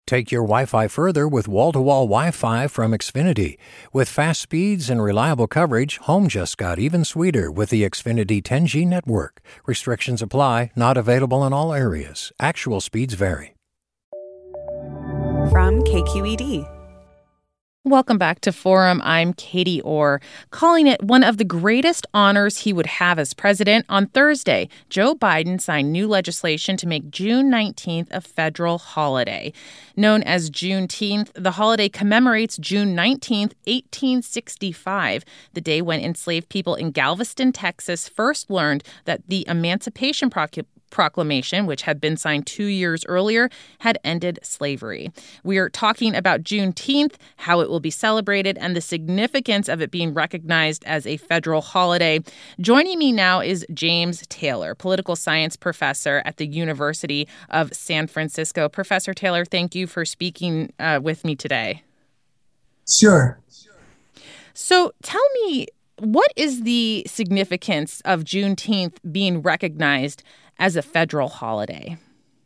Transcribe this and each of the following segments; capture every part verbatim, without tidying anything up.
Take your Wi-Fi further with wall-to-wall Wi-Fi from Xfinity. With fast speeds and reliable coverage, home just got even sweeter with the Xfinity ten G network. Restrictions apply, not available in all areas. Actual speeds vary. From K Q E D. Welcome back to Forum. I'm Katie Orr. Calling it one of the greatest honors he would have as president, on Thursday, Joe Biden signed new legislation to make June nineteenth a federal holiday. Known as Juneteenth, the holiday commemorates June nineteenth, eighteen sixty-five, the day when enslaved people in Galveston, Texas, first learned that the Emancipation Proclamation Proclamation, which had been signed two years earlier, had ended slavery. We are talking about Juneteenth, how it will be celebrated, and the significance of it being recognized as a federal holiday. Joining me now is James Taylor, political science professor at the University of San Francisco. Professor Taylor, thank you for speaking uh, with me today. Sure. So tell me, what is the significance of Juneteenth being recognized as a federal holiday?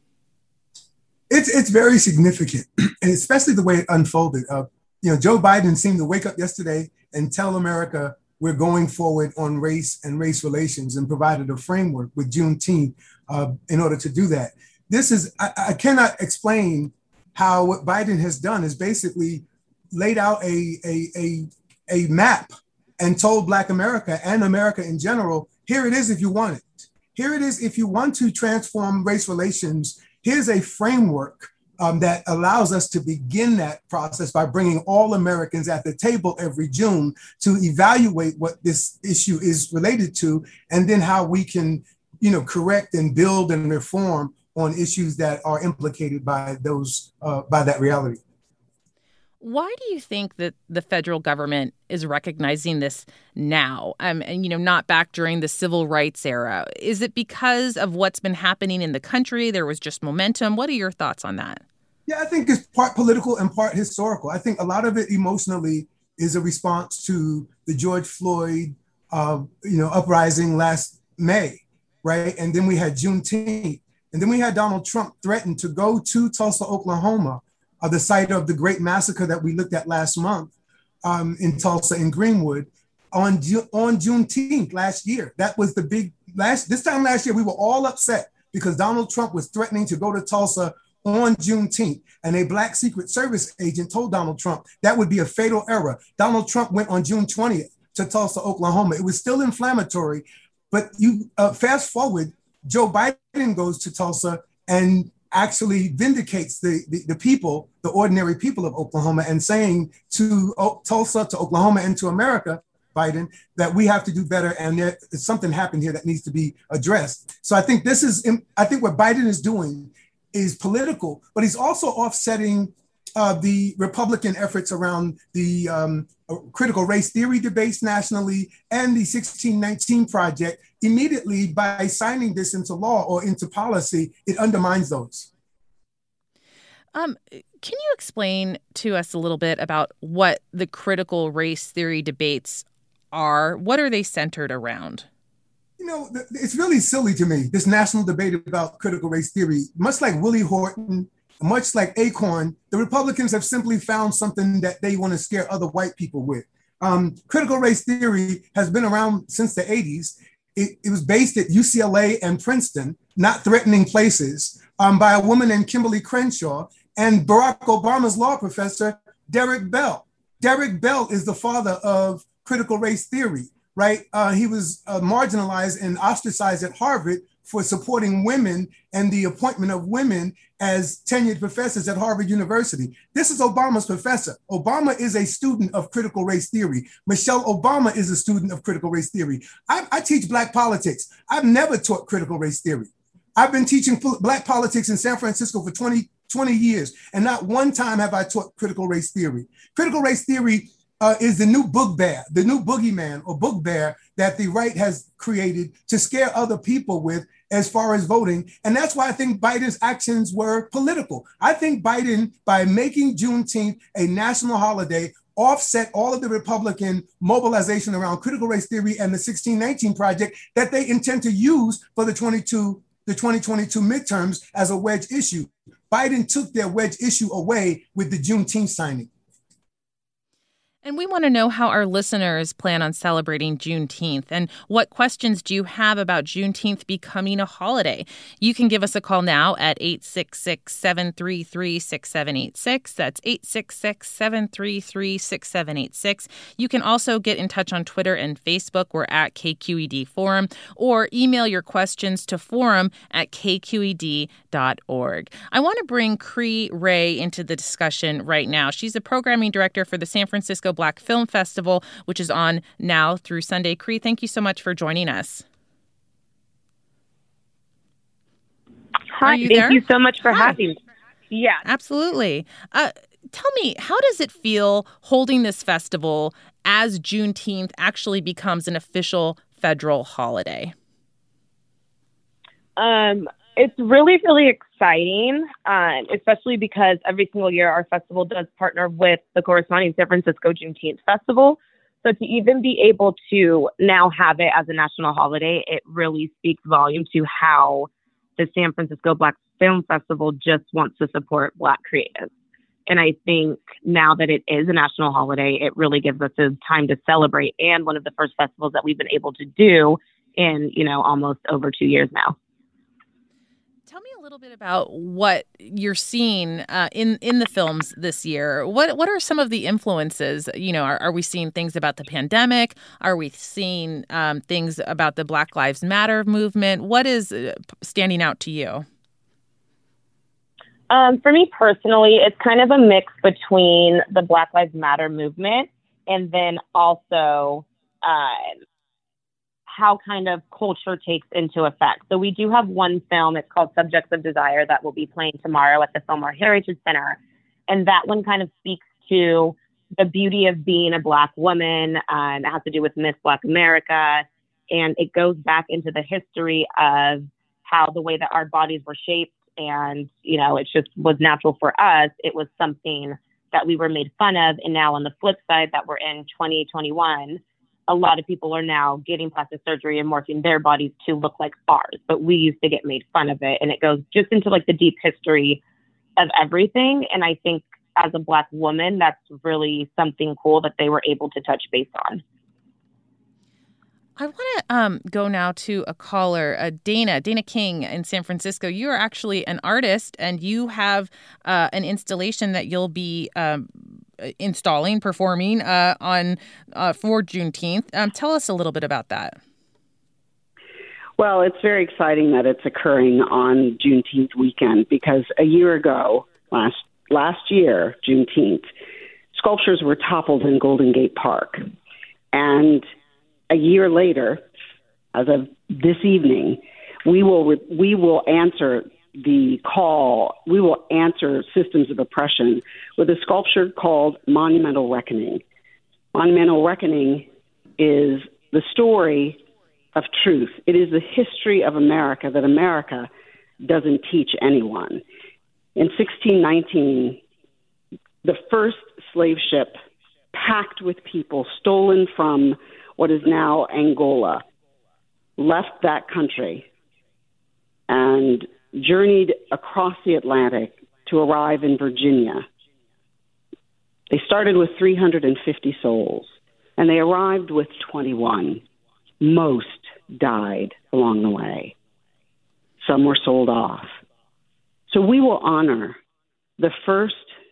It's it's very significant, and especially the way it unfolded. Uh, you know, Joe Biden seemed to wake up yesterday and tell America we're going forward on race and race relations, and provided a framework with Juneteenth uh, in order to do that. This is, I, I cannot explain how what Biden has done is basically laid out a, a, a, a map and told Black America and America in general, here it is if you want it. Here it is if you want to transform race relations. Here's a framework um, that allows us to begin that process by bringing all Americans at the table every June to evaluate what this issue is related to, and then how we can, you know, correct and build and reform on issues that are implicated by those uh, by that reality. Why do you think that the federal government is recognizing this now, um, and, you know, not back during the civil rights era? Is it because of what's been happening in the country? There was just momentum. What are your thoughts on that? Yeah, I think it's part political and part historical. I think a lot of it emotionally is a response to the George Floyd, uh, you know, uprising last May, right? And then we had Juneteenth. And then we had Donald Trump threaten to go to Tulsa, Oklahoma, Uh, the site of the great massacre that we looked at last month um, in Tulsa and Greenwood on, Ju- on Juneteenth last year. That was the big last, this time last year, we were all upset because Donald Trump was threatening to go to Tulsa on Juneteenth. And a Black Secret Service agent told Donald Trump that would be a fatal error. Donald Trump went on June twentieth to Tulsa, Oklahoma. It was still inflammatory, but you uh, fast forward, Joe Biden goes to Tulsa and actually vindicates the, the, the people, the ordinary people of Oklahoma, and saying to o- Tulsa, to Oklahoma, and to America, Biden, that we have to do better, and there, something happened here that needs to be addressed. So I think this is, I think what Biden is doing is political, but he's also offsetting uh, the Republican efforts around the um, critical race theory debates nationally and the sixteen nineteen Project. Immediately, by signing this into law or into policy, it undermines those. Um, can you explain to us a little bit about what the critical race theory debates are? What are they centered around? You know, it's really silly to me, this national debate about critical race theory. Much like Willie Horton, much like Acorn, the Republicans have simply found something that they want to scare other white people with. Um, critical race theory has been around since the eighties. It, it was based at U C L A and Princeton, not threatening places, um, by a woman named Kimberly Crenshaw and Barack Obama's law professor, Derek Bell. Derek Bell is the father of critical race theory, right? Uh, he was uh, marginalized and ostracized at Harvard for supporting women and the appointment of women as tenured professors at Harvard University. This is Obama's professor. Obama is a student of critical race theory. Michelle Obama is a student of critical race theory. I, I teach Black politics. I've never taught critical race theory. I've been teaching Black politics in San Francisco for twenty, twenty years, and not one time have I taught critical race theory. Critical race theory uh, is the new bugbear, the new boogeyman or bugbear that the right has created to scare other people with as far as voting. And that's why I think Biden's actions were political. I think Biden, by making Juneteenth a national holiday, offset all of the Republican mobilization around critical race theory and the sixteen nineteen Project that they intend to use for the twenty-two, the twenty twenty-two midterms as a wedge issue. Biden took their wedge issue away with the Juneteenth signing. And we want to know how our listeners plan on celebrating Juneteenth and what questions do you have about Juneteenth becoming a holiday. You can give us a call now at eight six six, seven three three, six seven eight six. That's eight six six, seven three three, six seven eight six. You can also get in touch on Twitter and Facebook. We're at K Q E D Forum, or email your questions to forum at k q e d dot org. I want to bring Cree Ray into the discussion right now. She's the programming director for the San Francisco Black Film Festival, which is on now through Sunday. Cree, thank you so much for joining us. Hi, thank there? you so much for Hi. having me. Yeah, absolutely. Uh, tell me, how does it feel holding this festival as Juneteenth actually becomes an official federal holiday? Um, it's really, really exciting, uh, especially because every single year our festival does partner with the corresponding San Francisco Juneteenth Festival. So to even be able to now have it as a national holiday, it really speaks volume to how the San Francisco Black Film Festival just wants to support Black creatives. And I think now that it is a national holiday, it really gives us a time to celebrate, and one of the first festivals that we've been able to do in, you know, almost over two years now. Tell me a little bit about what you're seeing uh, in in the films this year. What what are some of the influences? You know, are, are we seeing things about the pandemic? Are we seeing um, things about the Black Lives Matter movement? What is standing out to you? Um, for me personally, it's kind of a mix between the Black Lives Matter movement and then also uh, how kind of culture takes into effect. So we do have one film, it's called Subjects of Desire, that will be playing tomorrow at the Fillmore Heritage Center. And that one kind of speaks to the beauty of being a Black woman. Um, it has to do with Miss Black America. And it goes back into the history of how the way that our bodies were shaped. And, you know, it just was natural for us. It was something that we were made fun of. And now on the flip side that we're in twenty twenty-one, a lot of people are now getting plastic surgery and morphing their bodies to look like ours. But we used to get made fun of it. And it goes just into like the deep history of everything. And I think as a Black woman, that's really something cool that they were able to touch base on. I want to um, go now to a caller, uh, Dana, Dana King in San Francisco. You are actually an artist, and you have uh, an installation that you'll be um, installing, performing uh, on uh, for Juneteenth. Um, tell us a little bit about that. Well, it's very exciting that it's occurring on Juneteenth weekend, because a year ago, last last year, Juneteenth, sculptures were toppled in Golden Gate Park, and a year later, as of this evening, we will re- we will answer the call. We will answer systems of oppression with a sculpture called Monumental Reckoning. Monumental Reckoning is the story of truth. It is the history of America that America doesn't teach anyone. In sixteen nineteen, the first slave ship packed with people stolen from what is now Angola, left that country and journeyed across the Atlantic to arrive in Virginia. They started with three hundred fifty souls, and they arrived with twenty-one. Most died along the way. Some were sold off. So we will honor the first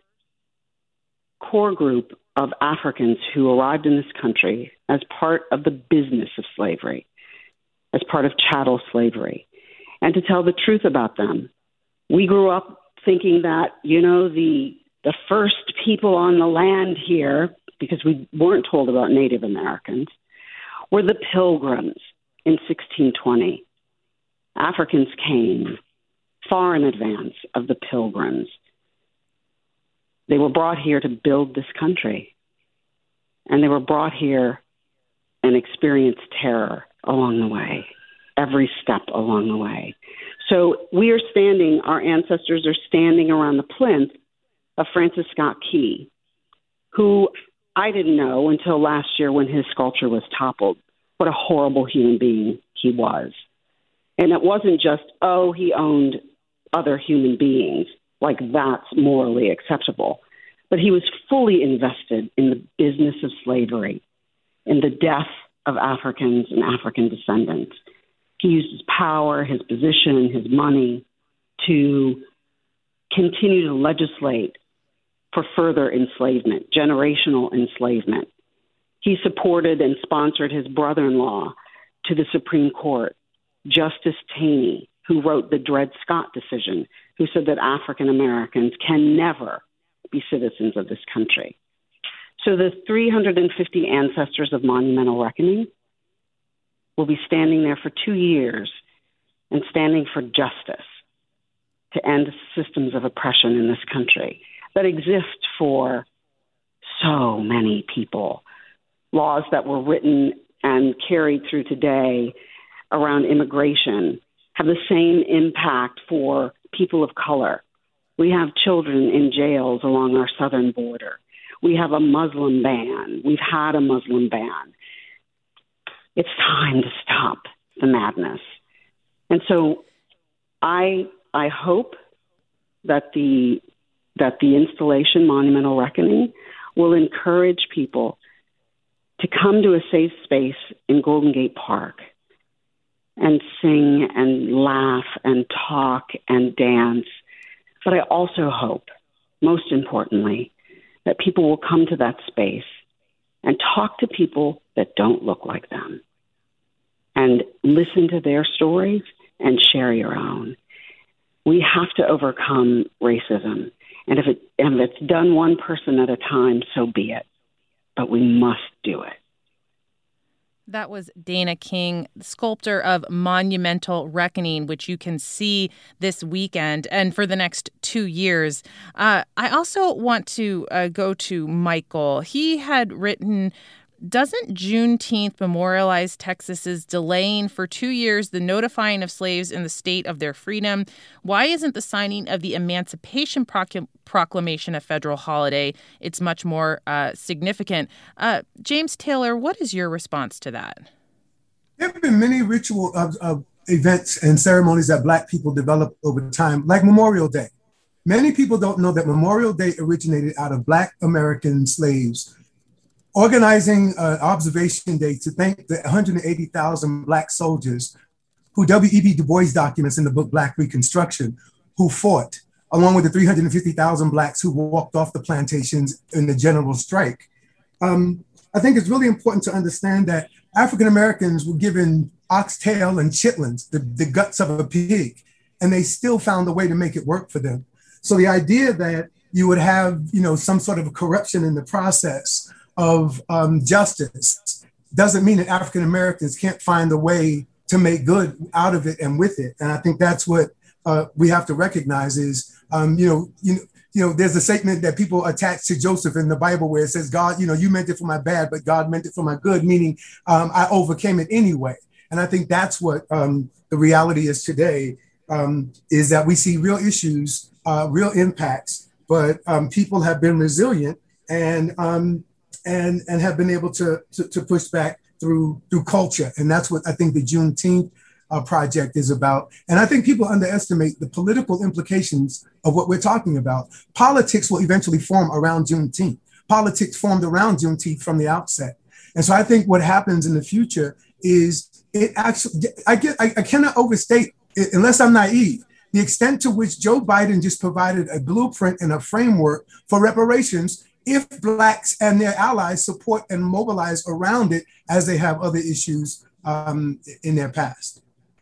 core group of Africans who arrived in this country as part of the business of slavery, as part of chattel slavery, and to tell the truth about them. We grew up thinking that, you know, the the first people on the land here, because we weren't told about Native Americans, were the Pilgrims in sixteen twenty. Africans came far in advance of the Pilgrims. They were brought here to build this country, and they were brought here and experienced terror along the way, every step along the way. So we are standing, our ancestors are standing around the plinth of Francis Scott Key, who I didn't know until last year when his sculpture was toppled, what a horrible human being he was. And it wasn't just, oh, he owned other human beings. like that's morally acceptable. But he was fully invested in the business of slavery, in the death of Africans and African descendants. He used his power, his position, his money to continue to legislate for further enslavement, generational enslavement. He supported and sponsored his brother-in-law to the Supreme Court, Justice Taney, who wrote the Dred Scott decision, who said that African Americans can never be citizens of this country. So the three hundred fifty ancestors of Monumental Reckoning will be standing there for two years and standing for justice to end systems of oppression in this country that exist for so many people. Laws that were written and carried through today around immigration have the same impact for people of color. We have children in jails along our southern border. We have a Muslim ban. We've had a Muslim ban. It's time to stop the madness. And so I I hope that the that the installation Monumental Reckoning will encourage people to come to a safe space in Golden Gate Park and sing and laugh and talk and dance. But I also hope, most importantly, that people will come to that space and talk to people that don't look like them and listen to their stories and share your own. We have to overcome racism. And if, it, if it's done one person at a time, so be it. But we must do it. That was Dana King, sculptor of Monumental Reckoning, which you can see this weekend and for the next two years. Uh, I also want to uh, go to Michael. He had written, doesn't Juneteenth memorialize Texas's delaying for two years the notifying of slaves in the state of their freedom? Why isn't the signing of the Emancipation Procl- Proclamation a federal holiday? It's much more uh, significant. Uh, James Taylor, what is your response to that? There have been many ritual of, of events and ceremonies that Black people developed over time, like Memorial Day. Many people don't know that Memorial Day originated out of Black American slaves organizing an observation day to thank the one hundred eighty thousand Black soldiers who W E B Du Bois documents in the book Black Reconstruction, who fought, along with the three hundred fifty thousand Blacks who walked off the plantations in the general strike. Um, I think it's really important to understand that African Americans were given oxtail and chitlins, the, the guts of a pig, and they still found a way to make it work for them. So the idea that you would have, you know, some sort of corruption in the process of um, justice doesn't mean that African Americans can't find a way to make good out of it and with it. And I think that's what uh, we have to recognize is, um, you know, you know, you know, there's a statement that people attach to Joseph in the Bible where it says, God, you know, you meant it for my bad, but God meant it for my good, meaning um, I overcame it anyway. And I think that's what um, the reality is today, um, is that we see real issues, uh, real impacts, but um, people have been resilient and um, and and have been able to, to to push back through through culture. And that's what I think the Juneteenth uh, project is about. And I think people underestimate the political implications of what we're talking about. Politics will eventually form around Juneteenth. Politics formed around Juneteenth from the outset. And so I think what happens in the future is it actually, I get, I, I cannot overstate, it, unless I'm naive, the extent to which Joe Biden just provided a blueprint and a framework for reparations if Blacks and their allies support and mobilize around it as they have other issues um, in their past.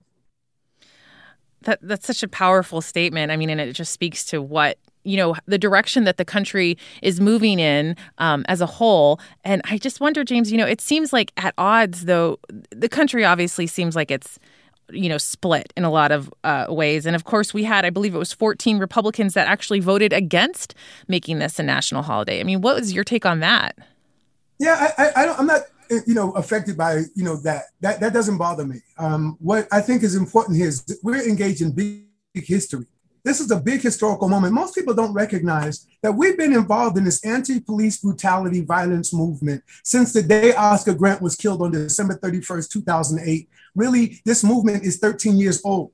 That that's such a powerful statement. I mean, and it just speaks to what, you know, the direction that the country is moving in um, as a whole. And I just wonder, James, you know, it seems like at odds, though, the country obviously seems like it's, you know, split in a lot of uh, ways. And of course, we had, I believe it was fourteen Republicans that actually voted against making this a national holiday. I mean, what was your take on that? Yeah, I, I, I don't, I'm not, you know, affected by, you know, that, that, that doesn't bother me. Um, what I think is important here is that we're engaged in big, big history. This is a big historical moment. Most people don't recognize that we've been involved in this anti-police brutality violence movement since the day Oscar Grant was killed on December thirty-first, two thousand eight. Really, this movement is thirteen years old.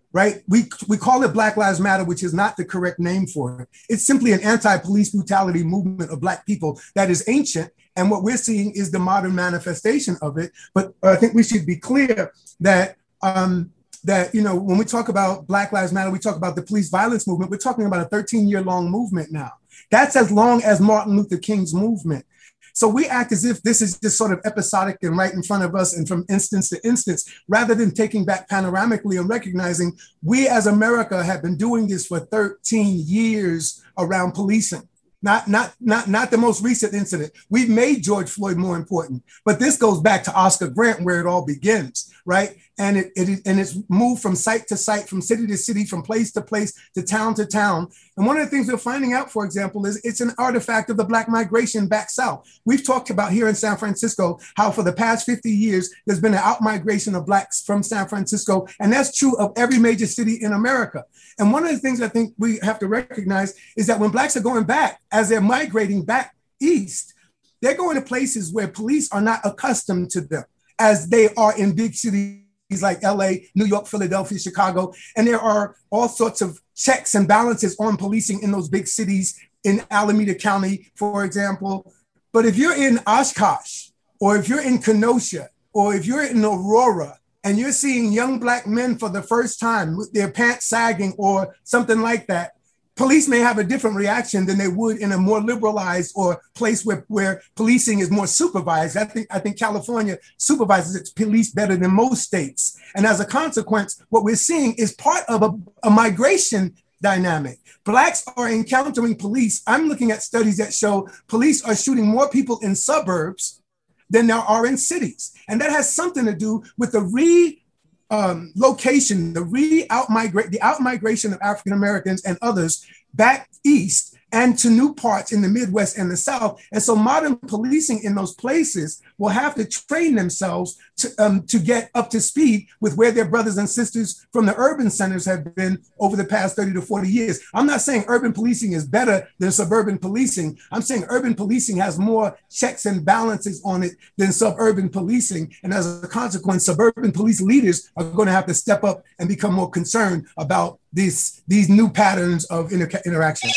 right? We we call it Black Lives Matter, which is not the correct name for it. It's simply an anti-police brutality movement of Black people that is ancient. And what we're seeing is the modern manifestation of it. But I think we should be clear that, um, that you know, when we talk about Black Lives Matter, we talk about the police violence movement. We're talking about a thirteen-year-long movement now. That's as long as Martin Luther King's movement. So we act as if this is just sort of episodic and right in front of us and from instance to instance, rather than taking back panoramically and recognizing we as America have been doing this for thirteen years around policing. Not, not, not, not the most recent incident. We've made George Floyd more important, but this goes back to Oscar Grant, where it all begins, right? And it, it and it's moved from site to site, from city to city, from place to place, to town to town. And one of the things we're finding out, for example, is it's an artifact of the Black migration back south. We've talked about here in San Francisco how for the past fifty years, there's been an outmigration of Blacks from San Francisco, and that's true of every major city in America. And one of the things I think we have to recognize is that when Blacks are going back, as they're migrating back east, they're going to places where police are not accustomed to them, as they are in big cities like L A, New York, Philadelphia, Chicago. And there are all sorts of checks and balances on policing in those big cities, in Alameda County, for example. But if you're in Oshkosh, or if you're in Kenosha, or if you're in Aurora, and you're seeing young Black men for the first time with their pants sagging or something like that, police may have a different reaction than they would in a more liberalized or place where, where policing is more supervised. I think, I think California supervises its police better than most states. And as a consequence, what we're seeing is part of a, a migration dynamic. Blacks are encountering police. I'm looking at studies that show police are shooting more people in suburbs than there are in cities. And that has something to do with the re Um, location, the re-out-migrate, the out-migration of African Americans and others back east and to new parts in the Midwest and the South. And so modern policing in those places will have to train themselves to, um, to get up to speed with where their brothers and sisters from the urban centers have been over the past thirty to forty years. I'm not saying urban policing is better than suburban policing. I'm saying urban policing has more checks and balances on it than suburban policing. And as a consequence, suburban police leaders are going to have to step up and become more concerned about these, these new patterns of inter- interaction.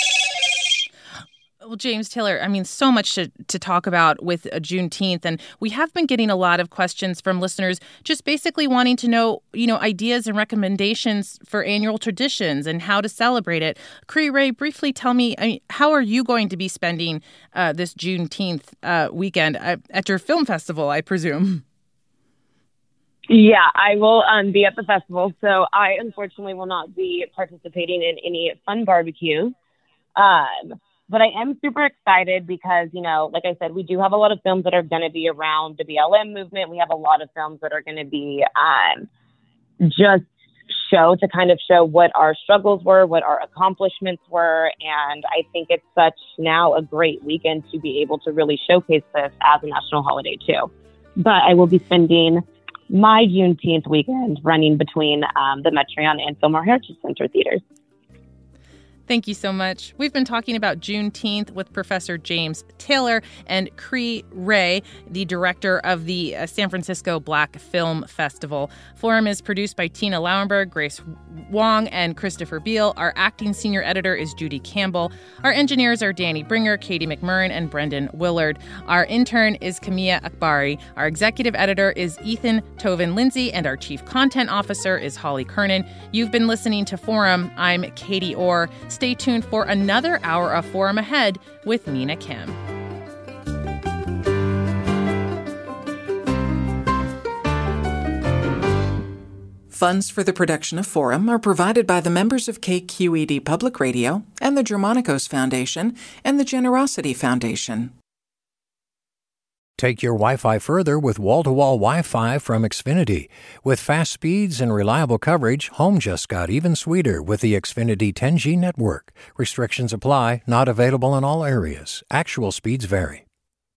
Well, James Taylor, I mean, so much to, to talk about with uh, Juneteenth. And we have been getting a lot of questions from listeners just basically wanting to know, you know, ideas and recommendations for annual traditions and how to celebrate it. Cree Ray, briefly tell me, I mean, how are you going to be spending uh, this Juneteenth uh, weekend uh, at your film festival, I presume? Yeah, I will um, be at the festival. So I unfortunately will not be participating in any fun barbecues. Um, But I am super excited because, you know, like I said, we do have a lot of films that are going to be around the B L M movement. We have a lot of films that are going to be um, just show to kind of show what our struggles were, what our accomplishments were. And I think it's such now a great weekend to be able to really showcase this as a national holiday, too. But I will be spending my Juneteenth weekend running between um, the Metreon and Fillmore Heritage Center theaters. Thank you so much. We've been talking about Juneteenth with Professor James Taylor and Cree Ray, the director of the uh, San Francisco Black Film Festival. Forum is produced by Tina Lauenberg, Grace Wong, and Christopher Beal. Our acting senior editor is Judy Campbell. Our engineers are Danny Bringer, Katie McMurrin, and Brendan Willard. Our intern is Kamia Akbari. Our executive editor is Ethan Toven Lindsay, and our chief content officer is Holly Kernan. You've been listening to Forum. I'm Katie Orr. Stay tuned for another hour of Forum ahead with Mina Kim. Funds for the production of Forum are provided by the members of K Q E D Public Radio and the Germanicos Foundation and the Generosity Foundation. Take your Wi-Fi further with wall-to-wall Wi-Fi from Xfinity. With fast speeds and reliable coverage, home just got even sweeter with the Xfinity ten G network. Restrictions apply, not available in all areas. Actual speeds vary.